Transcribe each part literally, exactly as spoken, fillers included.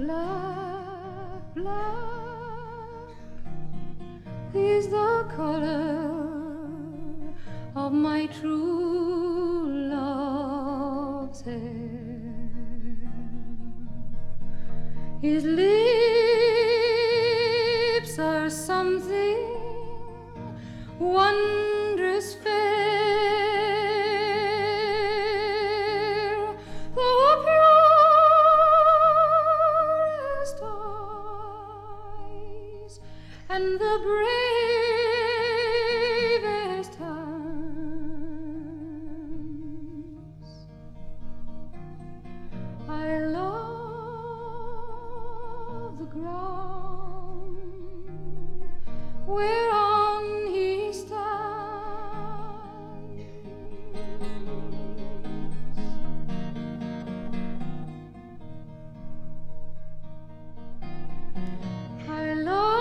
Black, black is the color of my true love's hair. His lips are something wondrous fair. And the bravest hands. I love the ground whereon he stands. I love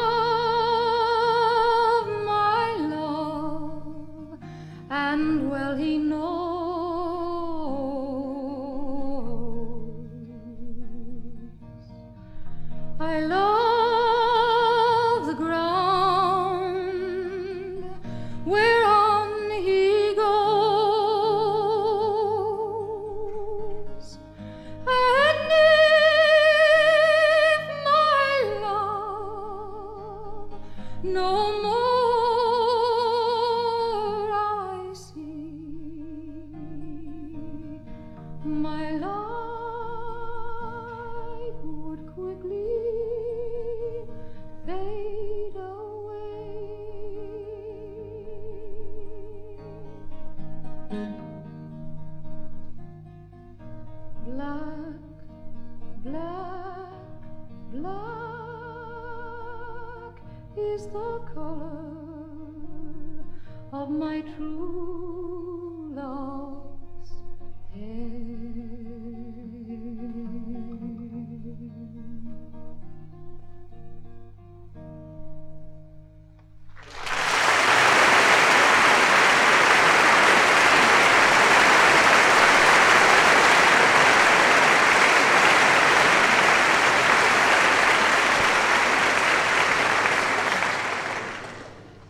and well he knows. I love the ground whereon he goes, and if my love no more my life would quickly fade away. Black, black, black is the color of my true love.